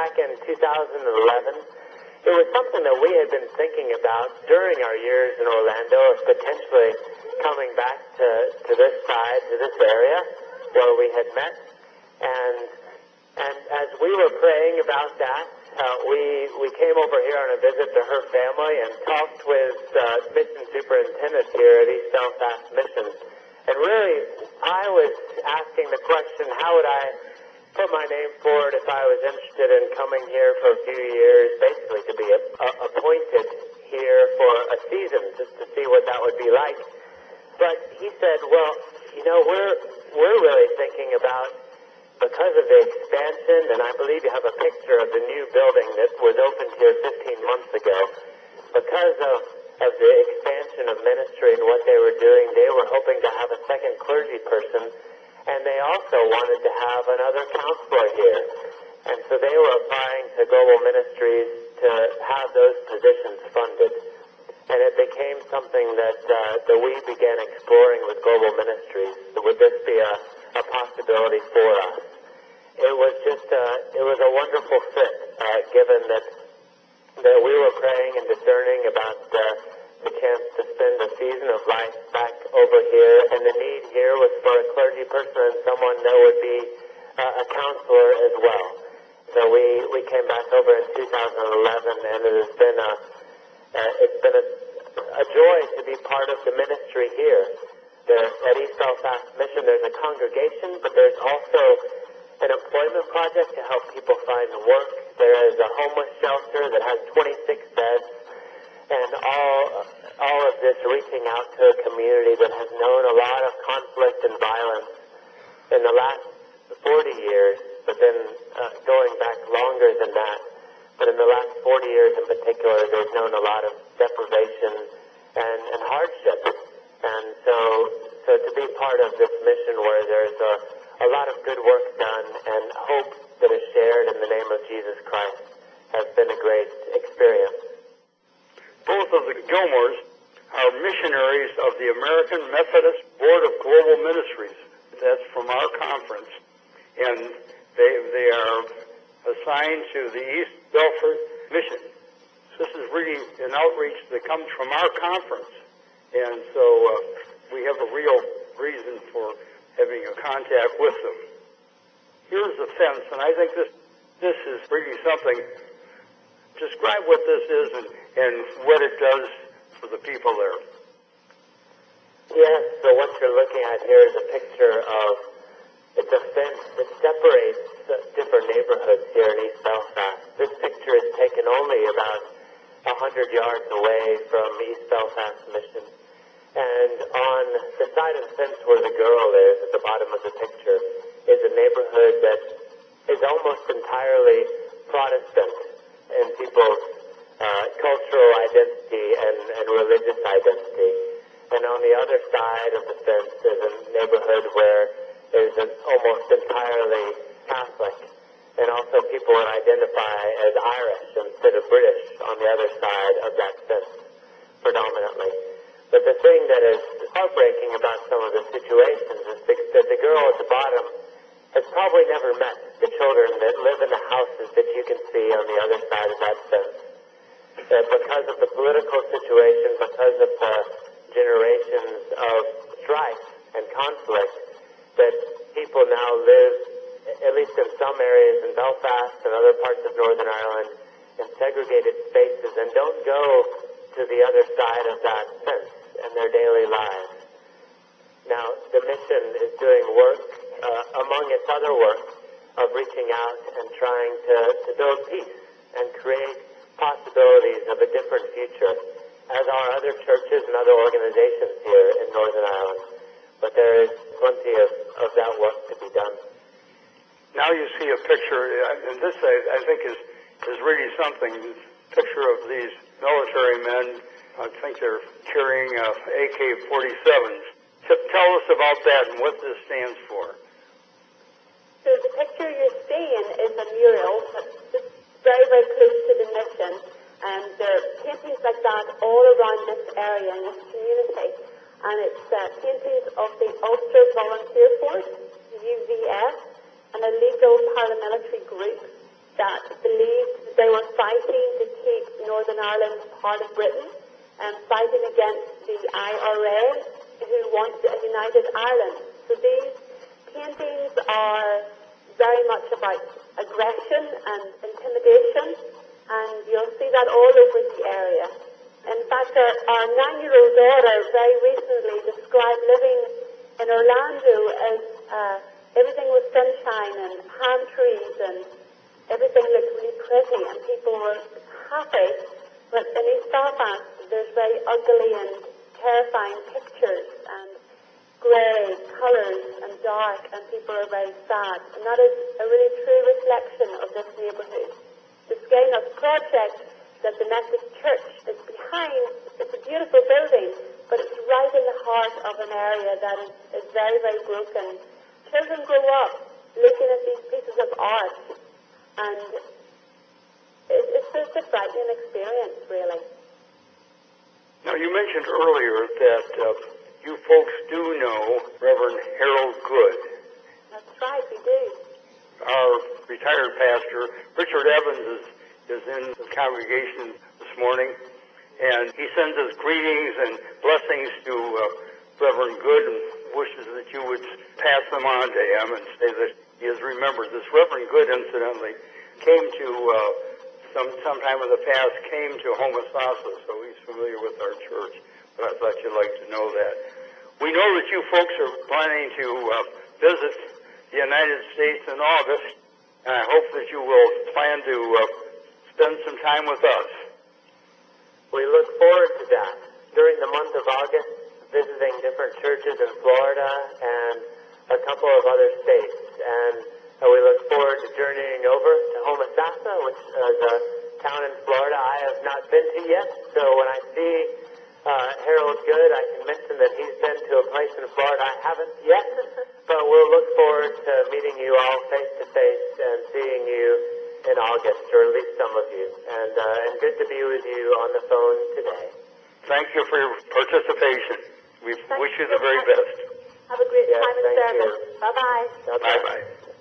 back in 2011. It was something that we had been thinking about during our years in Orlando of potentially coming back to this side, to this area where we had met. And as we were praying about that, we came over here on a visit to her family and talked with mission superintendent here at East Belfast Mission. And really, I was asking the question, how would I put my name forward if I was interested in coming here for a few years, basically to be appointed here for a season, just to see what that would be like. But he said, well, you know, we're really thinking about, because of the expansion, and I believe you have a picture of the new building that was opened here 15 months ago, because of the expansion of ministry and what they were doing, they were hoping to have a second clergy person. And they also wanted to have another counselor here. And so they were applying to Global Ministries to have those positions funded. And it became something that we began exploring with Global Ministries. Would this be a possibility for us? It was just it was a wonderful fit, given that we were praying and discerning about the chance to spend a season of life back over here, and the need here was for a clergy person and someone that would be a counselor as well. So we came back over in 2011, and it has been a joy to be part of the ministry here. At East Belfast Mission, there's a congregation, but there's also an employment project to help people find work. There is a homeless shelter that has 26 beds. And all of this reaching out to a community that has known a lot of conflict and violence in the last 40 years, but then going back longer than that. But in the last 40 years in particular, they've known a lot of deprivation and hardship. And so to be part of this mission where there's a lot of good work done and hope that is shared in the name of Jesus Christ has been a great experience. Both of the Gilmores are missionaries of the American Methodist Board of Global Ministries. That's from our conference. And they are assigned to the East Belfast Mission. This is really an outreach that comes from our conference. And so we have a real reason for having a contact with them. Here's the fence, and I think this is really something. Describe what this is and what it does for the people there. Yes, so what you're looking at here is a picture of, it's a fence that separates different neighborhoods here in East Belfast. This picture is taken only about 100 yards away from East Belfast Mission. And on the side of the fence where the girl is, at the bottom of the picture, is a neighborhood that is almost entirely Protestant in people's cultural identity and religious identity. And on the other side of the fence is a neighborhood where there's almost entirely Catholic. And also people would identify as Irish instead of British on the other side of that fence, predominantly. But the thing that is heartbreaking about some of the situations is that the girl at the bottom has probably never met the children that live in the houses that you can see on the other side of that fence. That because of the political situation, because of the generations of strife and conflict, that people now live, at least in some areas in Belfast and other parts of Northern Ireland, in segregated spaces and don't go to the other side of that fence in their daily lives. Now, the mission is doing work, among its other work, of reaching out and trying to build peace and create possibilities of a different future, as are other churches and other organizations here in Northern Ireland. But there is plenty of that work to be done. Now you see a picture, and this I think is really something, this picture of these military men. I think they're carrying AK-47s. Tell us about that and what this stands for. So the picture you're seeing is a mural that's just very, very close to the mission. And there are paintings like that all around this area and this community. And it's paintings of the Ulster Volunteer Force, UVF, an illegal paramilitary group that that believed that they were fighting to keep Northern Ireland part of Britain and fighting against the IRA, who wanted a united Ireland. So these paintings are very much about aggression and intimidation, and you'll see that all over the area. In fact, our 9-year-old daughter very recently described living in Orlando as everything was sunshine and palm trees and everything looked really pretty and people were happy. But in East Belfast, there's very ugly and terrifying pictures and grey colours and dark, and people are very sad. And that is a really true reflection of this neighbourhood. The Skegness project that the Methodist Church is behind, it's a beautiful building, but it's right in the heart of an area that is very, very broken. Children grow up looking at these pieces of art, and it's just a frightening experience, really. Now, you mentioned earlier that you folks do know Reverend Harold Good. That's right, we do. Our retired pastor, Richard Evans, is in the congregation this morning, and he sends us greetings and blessings to Reverend Good and wishes that you would pass them on to him and say that he has remembered this. Reverend Good, incidentally, came to sometime in the past came to Homosassa, so he's familiar with our church. But I thought you'd like to know that. We know that you folks are planning to visit the United States in August, and I hope that you will plan to spend some time with us. We look forward to that. During the month of August, visiting different churches in Florida and a couple of other states. And we look forward to journeying over to Homosassa, which is a town in Florida I have not been to yet. So when I see Harold Good, I can mention that he's been to a place in Florida I haven't yet. But we'll look forward to meeting you all face to face and seeing you in August, or at least some of you. And good to be with you on the phone today. Thank you for your participation. We wish you the very best. Have a great time in service. Bye-bye. Bye-bye.